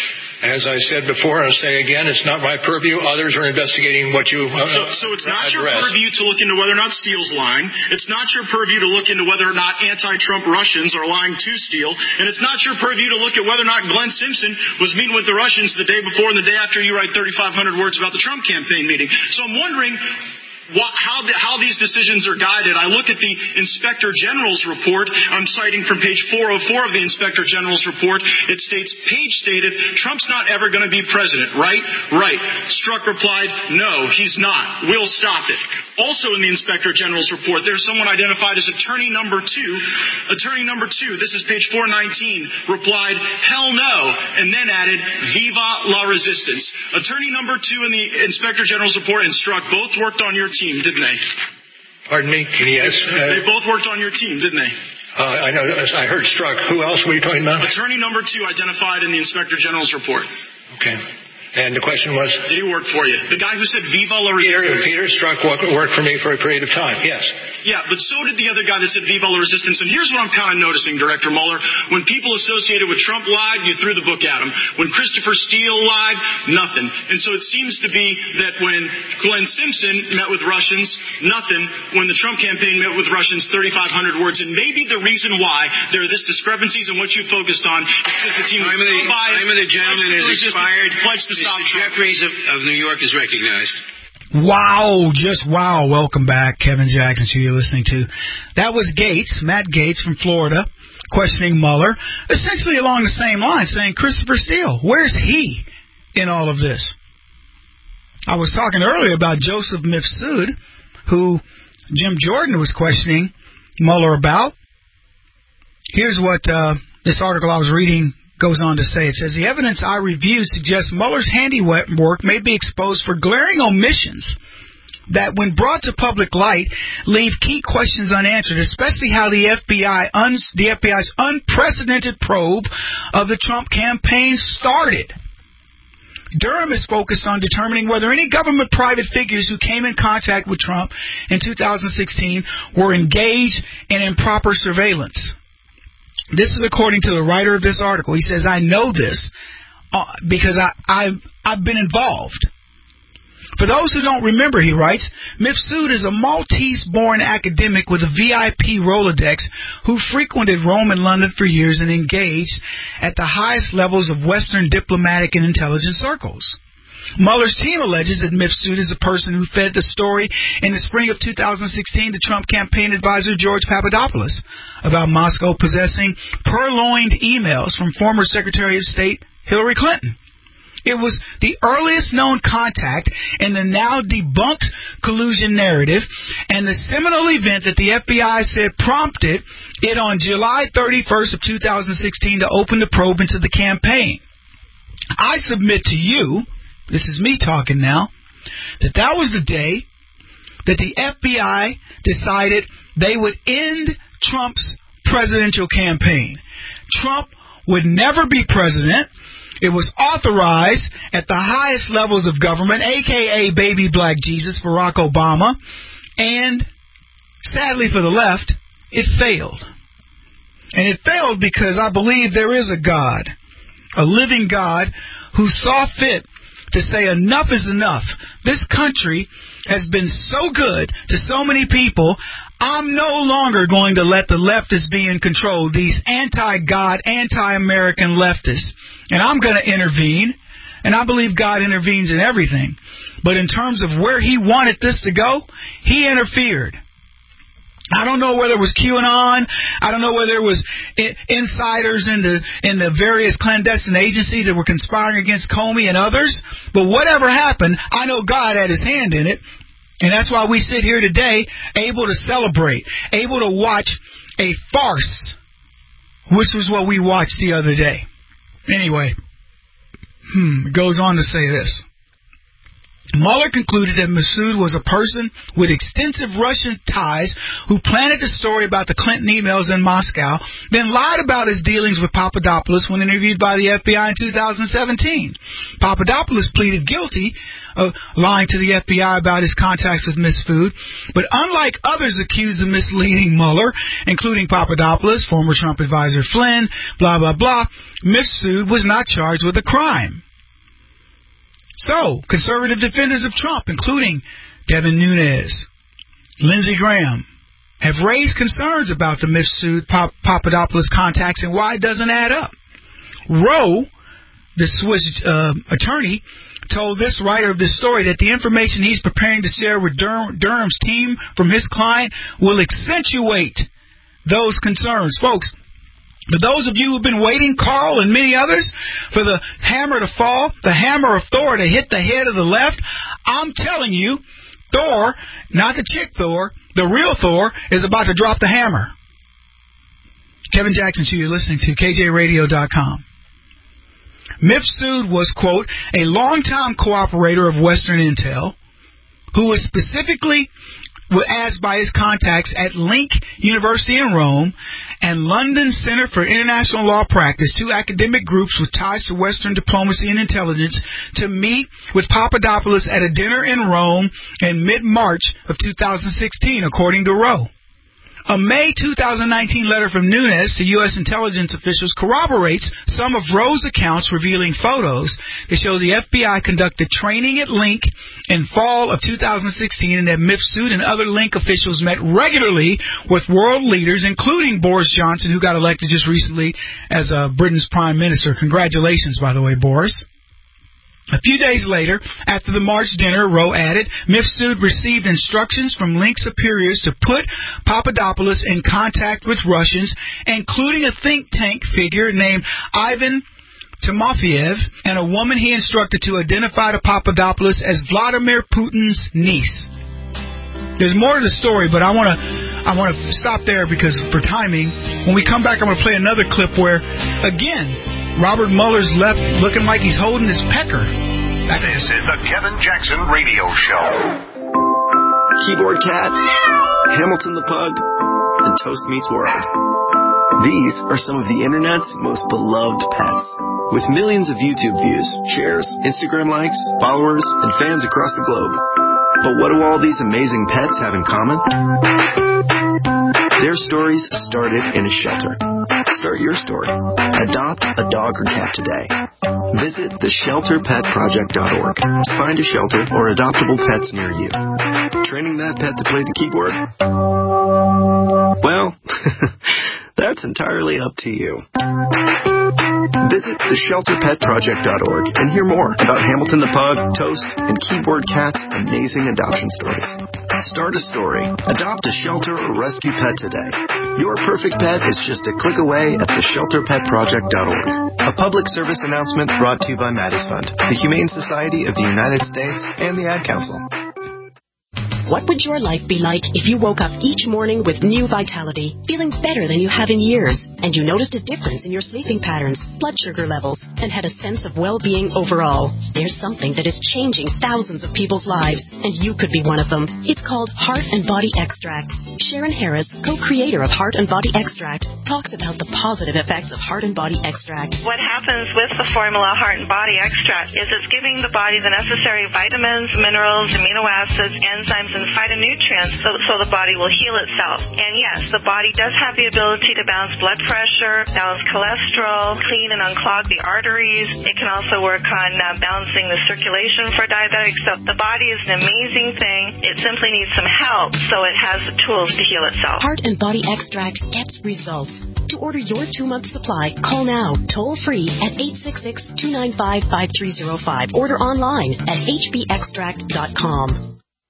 As I said before, I'll say again, it's not my purview. Others are investigating what you uh, So, so it's not addressed. your purview to look into whether or not Steele's lying. It's not your purview to look into whether or not anti-Trump Russians are lying to Steele. And it's not your purview to look at whether or not Glenn Simpson was meeting with the Russians the day before and the day after you write thirty-five hundred words about the Trump campaign meeting. So I'm wondering What, how, the, how these decisions are guided. I look at the Inspector General's report. I'm citing from page four oh four of the Inspector General's report. It states, Page stated, Trump's not ever going to be president, right? Right. Strzok replied, no, he's not. We'll stop it. Also in the Inspector General's report, there's someone identified as attorney number two. Attorney number two, this is page four nineteen, replied, hell no, and then added, viva la resistance. Attorney number two in the Inspector General's report and Strzok both worked on your team, didn't they? Pardon me? Can you ask? Uh, they both worked on your team, didn't they? Uh, I know. I heard Strzok. Who else were you talking about? Attorney number two identified in the Inspector General's report. Okay. And the question was? Did he work for you? The guy who said Viva la Resistance. Peter, Peter Strzok worked for me for a period of time, yes. Yeah, but so did the other guy that said Viva la Resistance. And here's what I'm kind of noticing, Director Mueller. When people associated with Trump lied, you threw the book at him. When Christopher Steele lied, nothing. And so it seems to be that when Glenn Simpson met with Russians, nothing. When the Trump campaign met with Russians, thirty-five hundred words. And maybe the reason why there are this discrepancies in what you focused on is because the team was so biased. Time of the gentleman is expired. Pledged to stop Mister Jeffries of, of New York is recognized. Wow, just wow. Welcome back, Kevin Jackson, who you're listening to. That was Gates, Matt Gates from Florida, questioning Mueller, essentially along the same line, saying, Christopher Steele, where's he in all of this? I was talking earlier about Joseph Mifsud, who Jim Jordan was questioning Mueller about. Here's what uh, this article I was reading goes on to say. It says, the evidence I reviewed suggests Mueller's handiwork may be exposed for glaring omissions that, when brought to public light, leave key questions unanswered, especially how the F B I, un, the F B I's unprecedented probe of the Trump campaign started. Durham is focused on determining whether any government private figures who came in contact with Trump in two thousand sixteen were engaged in improper surveillance. This is according to the writer of this article. He says, I know this uh, because I, I've, I've been involved. For those who don't remember, he writes, Mifsud is a Maltese-born academic with a V I P Rolodex who frequented Rome and London for years and engaged at the highest levels of Western diplomatic and intelligence circles. Mueller's team alleges that Mifsud is the person who fed the story in the spring of two thousand sixteen to Trump campaign advisor George Papadopoulos about Moscow possessing purloined emails from former Secretary of State Hillary Clinton. It was the earliest known contact in the now debunked collusion narrative and the seminal event that the F B I said prompted it on July thirty-first of two thousand sixteen to open the probe into the campaign. I submit to you, this is me talking now, that that was the day that the F B I decided they would end Trump's presidential campaign. Trump would never be president. It was authorized at the highest levels of government, a k a. baby black Jesus, Barack Obama, and sadly for the left, it failed. And it failed because I believe there is a God, a living God, who saw fit to say enough is enough. This country has been so good to so many people, I'm no longer going to let the leftists be in control, these anti-God, anti-American leftists. And I'm going to intervene, and I believe God intervenes in everything. But in terms of where he wanted this to go, he interfered. I don't know whether it was QAnon. I don't know whether it was insiders in the in the various clandestine agencies that were conspiring against Comey and others. But whatever happened, I know God had his hand in it. And that's why we sit here today able to celebrate, able to watch a farce, which was what we watched the other day. Anyway, hmm, it goes on to say this. Mueller concluded that Mifsud was a person with extensive Russian ties who planted the story about the Clinton emails in Moscow, then lied about his dealings with Papadopoulos when interviewed by the F B I in two thousand seventeen. Papadopoulos pleaded guilty of lying to the F B I about his contacts with Mifsud, but unlike others accused of misleading Mueller, including Papadopoulos, former Trump advisor Flynn, blah, blah, blah, Mifsud was not charged with a crime. So, conservative defenders of Trump, including Devin Nunes, Lindsey Graham, have raised concerns about the Mifsud Pap- Papadopoulos contacts and why it doesn't add up. Rowe, the Swiss uh, attorney, told this writer of this story that the information he's preparing to share with Dur- Durham's team from his client will accentuate those concerns. Folks, for those of you who've been waiting, Carl and many others, for the hammer to fall, the hammer of Thor to hit the head of the left, I'm telling you, Thor, not the chick Thor, the real Thor, is about to drop the hammer. Kevin Jackson, who you're listening to, K J radio dot com. Mifsud was, quote, a longtime cooperator of Western Intel, who was specifically asked by his contacts at Link University in Rome and London Center for International Law Practice, two academic groups with ties to Western diplomacy and intelligence, to meet with Papadopoulos at a dinner in Rome in mid-March of two thousand sixteen, according to Rowe. A May two thousand nineteen letter from Nunes to U S intelligence officials corroborates some of Rowe's accounts, revealing photos that show the F B I conducted training at Link in fall of two thousand sixteen, and that Mifsud and other Link officials met regularly with world leaders, including Boris Johnson, who got elected just recently as uh, Britain's Prime Minister. Congratulations, by the way, Boris. A few days later, after the March dinner, Rowe added, Mifsud received instructions from Link superiors to put Papadopoulos in contact with Russians, including a think tank figure named Ivan Timofeyev and a woman he instructed to identify to Papadopoulos as Vladimir Putin's niece. There's more to the story, but I want to I want to stop there because for timing. When we come back, I'm going to play another clip where, again, Robert Mueller's left looking like he's holding his pecker. This is the Kevin Jackson Radio Show. Keyboard Cat, Hamilton the Pug, and Toast Meets World. These are some of the internet's most beloved pets. With millions of YouTube views, shares, Instagram likes, followers, and fans across the globe. But what do all these amazing pets have in common? Their stories started in a shelter. Start your story. Adopt a dog or cat today. Visit the shelter pet project dot org to find a shelter or adoptable pets near you. Training that pet to play the keyboard? Well, that's entirely up to you. Visit the shelter pet project dot org and hear more about Hamilton the Pug, Toast, and Keyboard Cat's amazing adoption stories. Start a story. Adopt a shelter or rescue pet today. Your perfect pet is just a click away at the shelter pet project dot org. A public service announcement brought to you by Maddie's Fund, the Humane Society of the United States, and the Ad Council. What would your life be like if you woke up each morning with new vitality, feeling better than you have in years, and you noticed a difference in your sleeping patterns, blood sugar levels, and had a sense of well-being overall? There's something that is changing thousands of people's lives, and you could be one of them. It's called Heart and Body Extract. Sharon Harris, co-creator of Heart and Body Extract, talks about the positive effects of Heart and Body Extract. What happens with the formula Heart and Body Extract is it's giving the body the necessary vitamins, minerals, amino acids, enzymes, and phytonutrients so, so the body will heal itself. And yes, the body does have the ability to balance blood pressure, balance cholesterol, clean and unclog the arteries. It can also work on uh, balancing the circulation for diabetics. So the body is an amazing thing. It simply needs some help so it has the tools to heal itself. Heart and Body Extract gets results. To order your two-month supply, call now, toll-free at eight six six, two nine five, five three zero five. Order online at h b extract dot com.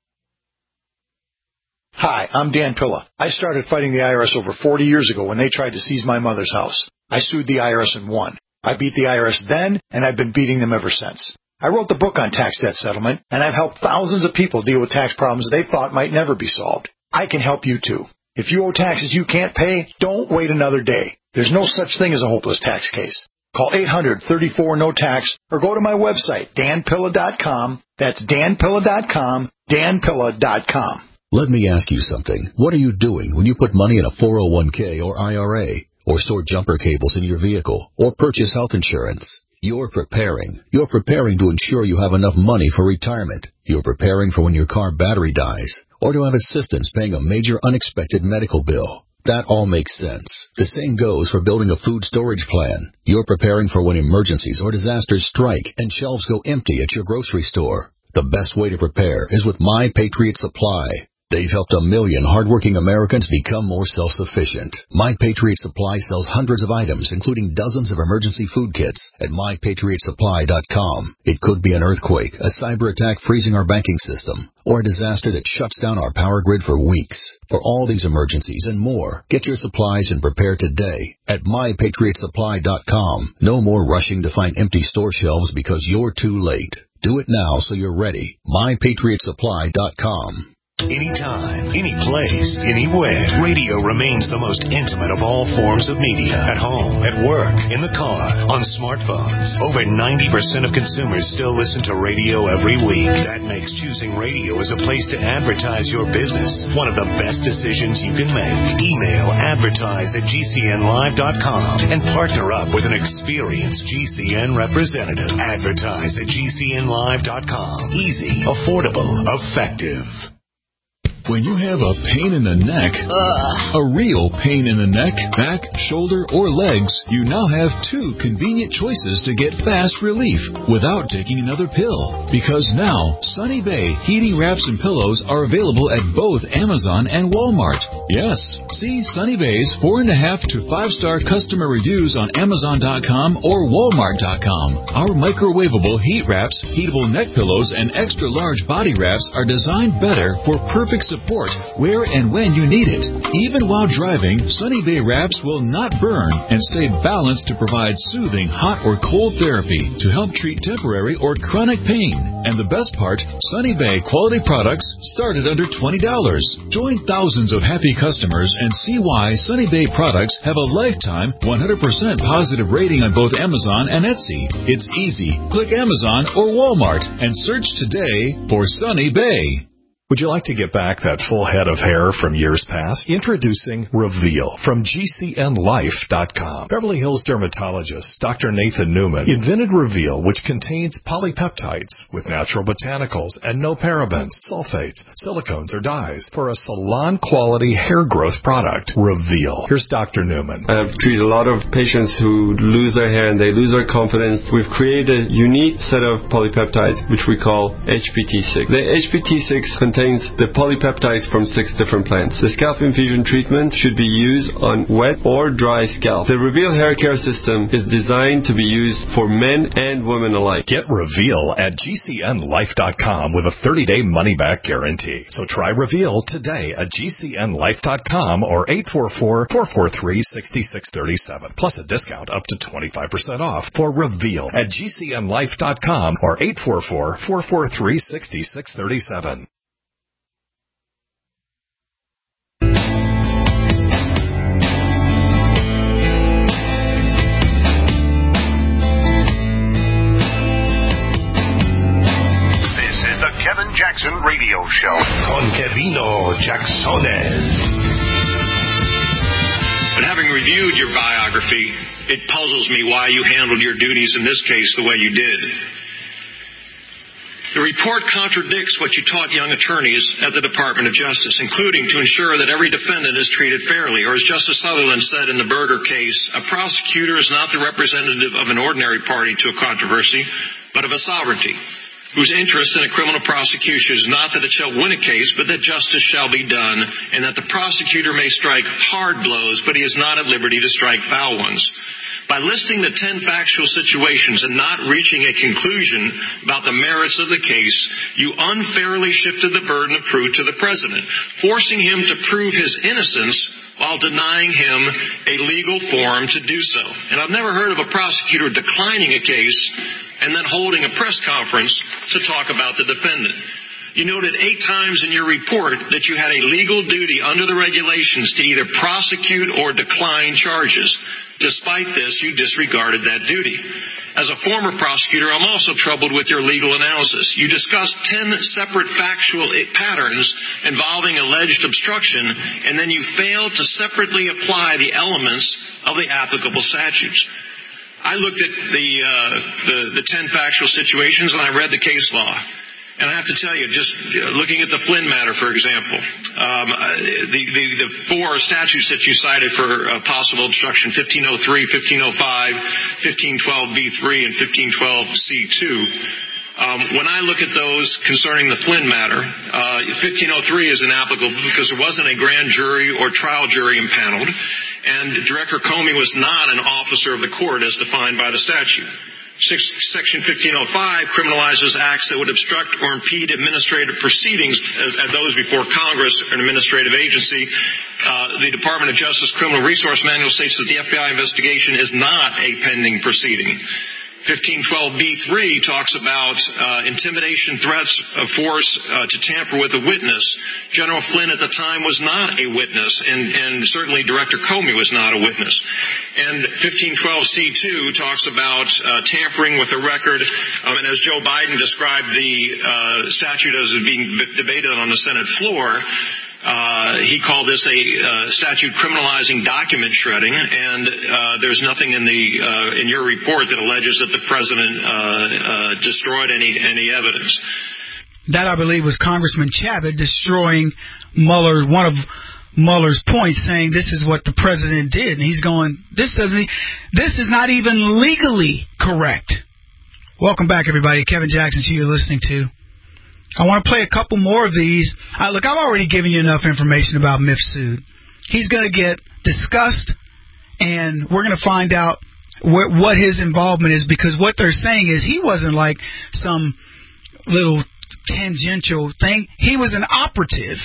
Hi, I'm Dan Pilla. I started fighting the I R S over forty years ago when they tried to seize my mother's house. I sued the I R S and won. I beat the I R S then, and I've been beating them ever since. I wrote the book on tax debt settlement, and I've helped thousands of people deal with tax problems they thought might never be solved. I can help you too. If you owe taxes you can't pay, don't wait another day. There's no such thing as a hopeless tax case. Call eight hundred, thirty-four, no tax or go to my website, dan pilla dot com. That's dan pilla dot com, dan pilla dot com. Let me ask you something. What are you doing when you put money in a four oh one k or I R A, or store jumper cables in your vehicle, or purchase health insurance? You're preparing. You're preparing to ensure you have enough money for retirement. You're preparing for when your car battery dies, or to have assistance paying a major unexpected medical bill. That all makes sense. The same goes for building a food storage plan. You're preparing for when emergencies or disasters strike and shelves go empty at your grocery store. The best way to prepare is with My Patriot Supply. They've helped a million hardworking Americans become more self-sufficient. My Patriot Supply sells hundreds of items, including dozens of emergency food kits at my patriot supply dot com. It could be an earthquake, a cyber attack freezing our banking system, or a disaster that shuts down our power grid for weeks. For all these emergencies and more, get your supplies and prepare today at my patriot supply dot com. No more rushing to find empty store shelves because you're too late. Do it now so you're ready. my patriot supply dot com. Anytime, any place, anywhere, radio remains the most intimate of all forms of media. At home, at work, in the car, on smartphones. Over ninety percent of consumers still listen to radio every week. That makes choosing radio as a place to advertise your business one of the best decisions you can make. Email advertise at g c n live dot com and partner up with an experienced G C N representative. Advertise at g c n live dot com. Easy, affordable, effective. When you have a pain in the neck, Ugh. a real pain in the neck, back, shoulder, or legs, you now have two convenient choices to get fast relief without taking another pill. Because now, Sunny Bay heating wraps and pillows are available at both Amazon and Walmart. Yes, see Sunny Bay's four and a half to five star customer reviews on amazon dot com or walmart dot com. Our microwavable heat wraps, heatable neck pillows, and extra large body wraps are designed better for perfect support. Support where and when you need it. Even while driving, Sunny Bay wraps will not burn and stay balanced to provide soothing hot or cold therapy to help treat temporary or chronic pain. And the best part, Sunny Bay quality products start at under twenty dollars. Join thousands of happy customers and see why Sunny Bay products have a lifetime one hundred percent positive rating on both Amazon and Etsy. It's easy. Click Amazon or Walmart and search today for Sunny Bay. Would you like to get back that full head of hair from years past? Introducing Reveal from G C N life dot com. Beverly Hills dermatologist Doctor Nathan Newman invented Reveal, which contains polypeptides with natural botanicals and no parabens, sulfates, silicones, or dyes for a salon-quality hair growth product. Reveal. Here's Doctor Newman. I've treated a lot of patients who lose their hair and they lose their confidence. We've created a unique set of polypeptides, which we call H P T six. The H P T six contains contains the polypeptides from six different plants. The scalp infusion treatment should be used on wet or dry scalp. The Reveal hair care system is designed to be used for men and women alike. Get Reveal at G C N life dot com with a thirty day money-back guarantee. So try Reveal today at G C N life dot com or eight four four, four four three, six six three seven. Plus a discount up to twenty-five percent off for Reveal at G C N life dot com or eight four four, four four three, six six three seven. Kevin Jackson Radio Show. Con Kevino Jacksones. But having reviewed your biography, it puzzles me why you handled your duties in this case the way you did. The report contradicts what you taught young attorneys at the Department of Justice, including to ensure that every defendant is treated fairly, or as Justice Sutherland said in the Berger case, a prosecutor is not the representative of an ordinary party to a controversy, but of a sovereignty, whose interest in a criminal prosecution is not that it shall win a case, but that justice shall be done, and that the prosecutor may strike hard blows, but he is not at liberty to strike foul ones. By listing the ten factual situations and not reaching a conclusion about the merits of the case, you unfairly shifted the burden of proof to the president, forcing him to prove his innocence while denying him a legal forum to do so. And I've never heard of a prosecutor declining a case and then holding a press conference to talk about the defendant. You noted eight times in your report that you had a legal duty under the regulations to either prosecute or decline charges. Despite this, you disregarded that duty. As a former prosecutor, I'm also troubled with your legal analysis. You discussed ten separate factual patterns involving alleged obstruction, and then you failed to separately apply the elements of the applicable statutes. I looked at the, uh, the, the ten factual situations, and I read the case law. And I have to tell you, just looking at the Flynn matter, for example, um, the, the, the four statutes that you cited for uh, possible obstruction, fifteen oh three, fifteen oh five, fifteen twelve B three, and fifteen twelve C two, um, when I look at those concerning the Flynn matter, uh, fifteen oh three is inapplicable because there wasn't a grand jury or trial jury impaneled, and Director Comey was not an officer of the court as defined by the statute. Six, Section fifteen oh five criminalizes acts that would obstruct or impede administrative proceedings as, as those before Congress or an administrative agency. Uh, the Department of Justice Criminal Resource Manual states that the F B I investigation is not a pending proceeding. fifteen twelve B three talks about uh, intimidation, threats of force uh, to tamper with a witness. General Flynn at the time was not a witness, and, and certainly Director Comey was not a witness. And fifteen twelve C two talks about uh, tampering with a record, um, and as Joe Biden described the uh, statute as being debated on the Senate floor, Uh, he called this a uh, statute criminalizing document shredding, and uh, there's nothing in the uh, in your report that alleges that the president uh, uh, destroyed any any evidence. That, I believe, was Congressman Chabot destroying Mueller, one of Mueller's points, saying this is what the president did, and he's going, this doesn't, this is not even legally correct. Welcome back, everybody. Kevin Jackson, you're listening to. I want to play a couple more of these. Uh, look, I've already given you enough information about Mifsud. He's going to get discussed, and we're going to find out wh- what his involvement is, because what they're saying is he wasn't like some little tangential thing. He was an operative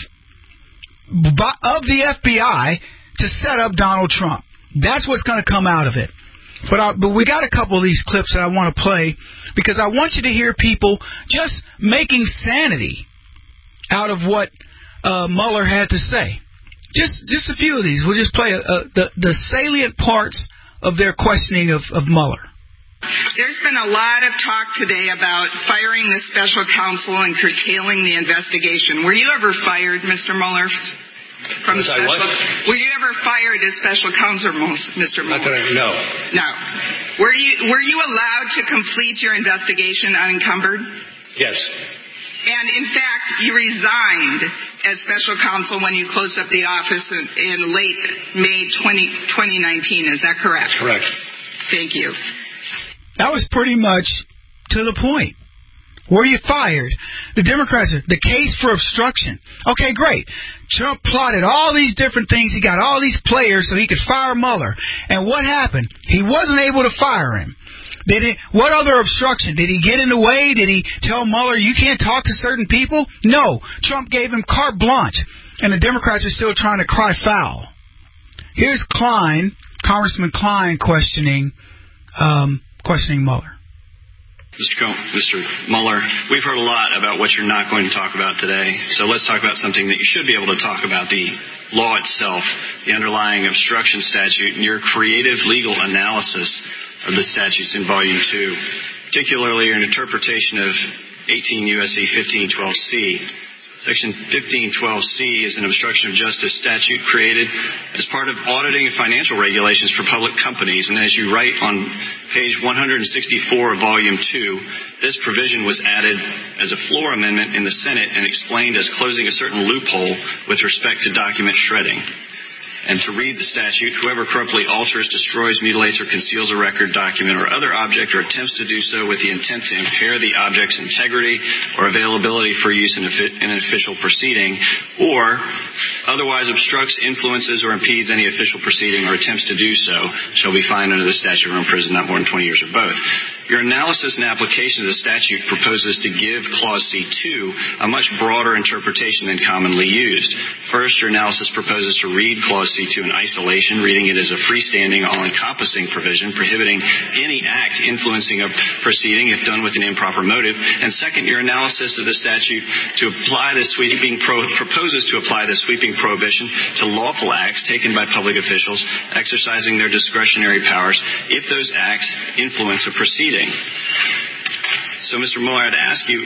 by, of the F B I to set up Donald Trump. That's what's going to come out of it. But I, but we got a couple of these clips that I want to play because I want you to hear people just making sanity out of what uh, Mueller had to say. Just just a few of these. We'll just play a, a, the, the salient parts of their questioning of, of Mueller. There's been a lot of talk today about firing the special counsel and curtailing the investigation. Were you ever fired, Mister Mueller? From Was I special, what? Were you ever fired as special counsel, Mister Mueller? Not that I, no. No. Were you were you allowed to complete your investigation unencumbered? Yes. And in fact, you resigned as special counsel when you closed up the office in, in late May twenty nineteen. Is that correct? That's correct. Thank you. That was pretty much to the point. Were you fired? The Democrats, the case for obstruction. Okay, great. Trump plotted all these different things. He got all these players so he could fire Mueller. And what happened? He wasn't able to fire him. Did he, what other obstruction? Did he get in the way? Did he tell Mueller, you can't talk to certain people? No. Trump gave him carte blanche. And the Democrats are still trying to cry foul. Here's Klein, Congressman Klein, questioning, um, questioning Mueller. Mister Cohen, Mister Mueller, we've heard a lot about what you're not going to talk about today. So let's talk about something that you should be able to talk about, the law itself, the underlying obstruction statute, and your creative legal analysis of the statutes in Volume two, particularly your interpretation of eighteen U S C fifteen twelve C. Section fifteen twelve C is an obstruction of justice statute created as part of auditing and financial regulations for public companies. And as you write on page one sixty-four of Volume two, this provision was added as a floor amendment in the Senate and explained as closing a certain loophole with respect to document shredding. And to read the statute, whoever corruptly alters, destroys, mutilates, or conceals a record, document, or other object, or attempts to do so with the intent to impair the object's integrity or availability for use in, in an official proceeding, or otherwise obstructs, influences, or impedes any official proceeding or attempts to do so, shall be fined under the statute or imprisoned not more than twenty years or both. Your analysis and application of the statute proposes to give Clause C two a much broader interpretation than commonly used. First, your analysis proposes to read Clause C two in isolation, reading it as a freestanding, all-encompassing provision prohibiting any act influencing a proceeding if done with an improper motive. And second, your analysis of the statute to apply this sweeping pro- proposes to apply this sweeping prohibition to lawful acts taken by public officials exercising their discretionary powers if those acts influence a proceeding. So, Mister Mueller, I'd ask you,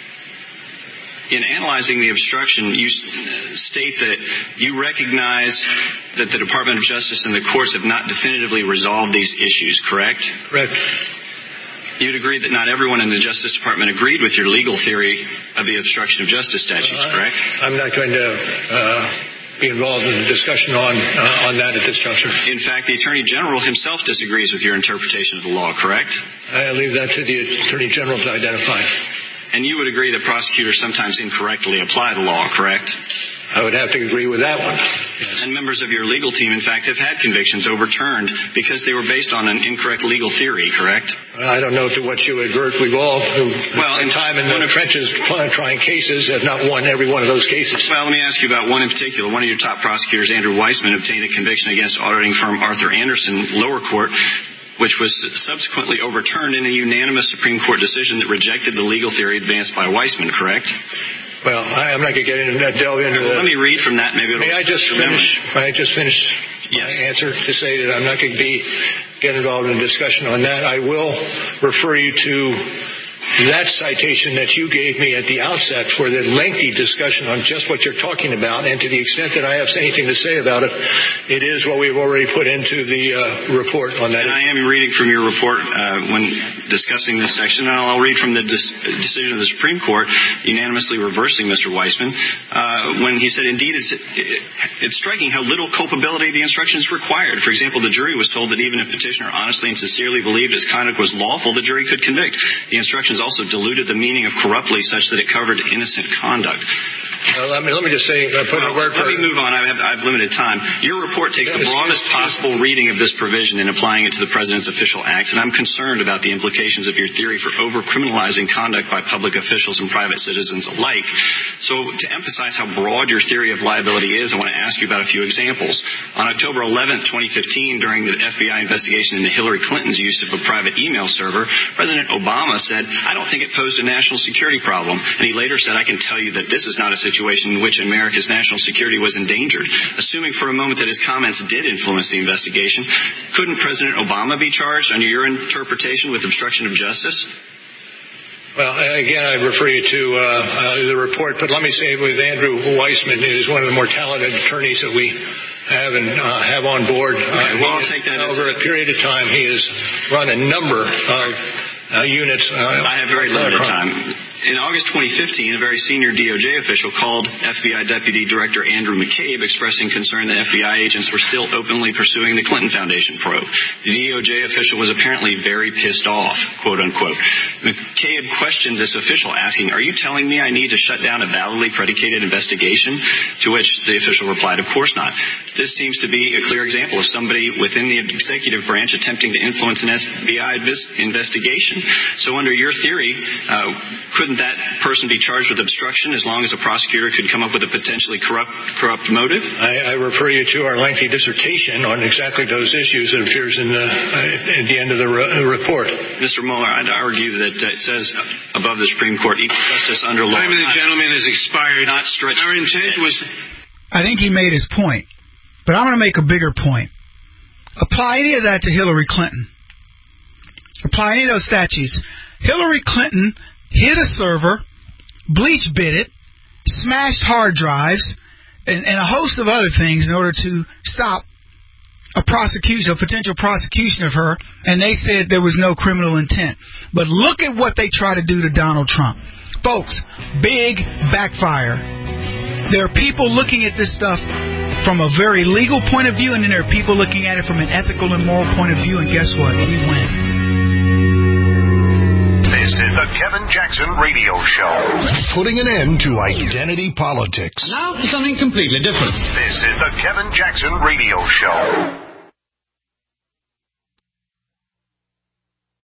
in analyzing the obstruction, you state that you recognize that the Department of Justice and the courts have not definitively resolved these issues, correct? Correct. You'd agree that not everyone in the Justice Department agreed with your legal theory of the obstruction of justice statutes, uh, correct? I'm not going to uh, be involved in the discussion on uh, on that at this juncture. In fact, the Attorney General himself disagrees with your interpretation of the law, correct? I leave that to the Attorney General to identify. And you would agree that prosecutors sometimes incorrectly apply the law, correct? I would have to agree with that one. Yes. And members of your legal team, in fact, have had convictions overturned because they were based on an incorrect legal theory, correct? Well, I don't know to what you advert. We've all, who well, in time in the trenches trying cases, have not won every one of those cases. Well, let me ask you about one in particular. One of your top prosecutors, Andrew Weissman, obtained a conviction against auditing firm Arthur Anderson, lower court, which was subsequently overturned in a unanimous Supreme Court decision that rejected the legal theory advanced by Weissman, correct? Well, I, I'm not going to get into that, delve into well, that. Let me read from that. Maybe it'll May I just finish? May I just finish yes. my answer to say that I'm not going to be get involved in a discussion on that. I will refer you to that citation that you gave me at the outset for the lengthy discussion on just what you're talking about, and to the extent that I have anything to say about it, it is what we've already put into the uh, report on that. And I am reading from your report uh, when discussing this section, and I'll read from the dis- decision of the Supreme Court unanimously reversing Mister Weissman uh, when he said, indeed, it's, it, it's striking how little culpability the instruction is required. For example, the jury was told that even if petitioner honestly and sincerely believed his conduct was lawful, the jury could convict. The instructions also diluted the meaning of corruptly such that it covered innocent conduct. Uh, let me let me just say, uh, put well, a word let for me move on. I have, I have limited time. Your report takes the broadest possible reading of this provision and applying it to the President's official acts, and I'm concerned about the implications of your theory for over-criminalizing conduct by public officials and private citizens alike. So to emphasize how broad your theory of liability is, I want to ask you about a few examples. On October eleventh, twenty fifteen, during the F B I investigation into Hillary Clinton's use of a private email server, President Obama said, I don't think it posed a national security problem. And he later said, I can tell you that this is not a situation in which America's national security was endangered. Assuming for a moment that his comments did influence the investigation, couldn't President Obama be charged under your interpretation with obstruction of justice? Well, again, I refer you to uh, uh, the report, but let me say with Andrew Weissman, who is one of the more talented attorneys that we have and uh, have on board. Okay, uh, well, I'll take that over a period of time, he has run a number of uh, units. Uh, I have very limited time. In August twenty fifteen, a very senior D O J official called F B I Deputy Director Andrew McCabe expressing concern that F B I agents were still openly pursuing the Clinton Foundation probe. The D O J official was apparently very pissed off, quote unquote. McCabe questioned this official, asking, are you telling me I need to shut down a validly predicated investigation? To which the official replied, of course not. This seems to be a clear example of somebody within the executive branch attempting to influence an F B I investigation. So under your theory, uh, couldn't that person be charged with obstruction as long as a prosecutor could come up with a potentially corrupt corrupt motive? I, I refer you to our lengthy dissertation on exactly those issues that appears in the uh, at the end of the re- report. Mister Mueller, I'd argue that uh, it says above the Supreme Court, equal justice under law. Time of the gentleman has expired. Not stretched. Our intent was. I think he made his point, but I'm going to make a bigger point. Apply any of that to Hillary Clinton. Apply any of those statutes. Hillary Clinton hit a server, bleach bit it, smashed hard drives, and, and a host of other things in order to stop a prosecution, a potential prosecution of her, and they said there was no criminal intent. But look at what they try to do to Donald Trump. Folks, big backfire. There are people looking at this stuff from a very legal point of view, and then there are people looking at it from an ethical and moral point of view, and guess what? We win. This is the Kevin Jackson Radio Show. Putting an end to identity politics. Now for something completely different. This is the Kevin Jackson Radio Show.